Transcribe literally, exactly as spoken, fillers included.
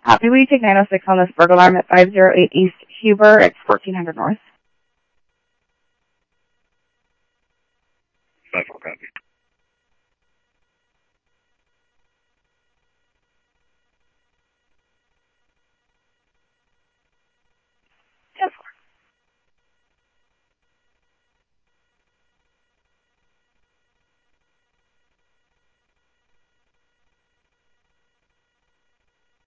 Copy. Will you take nine oh six on this burglar alarm at five oh eight East Huber? It's fourteen hundred North. five four, copy.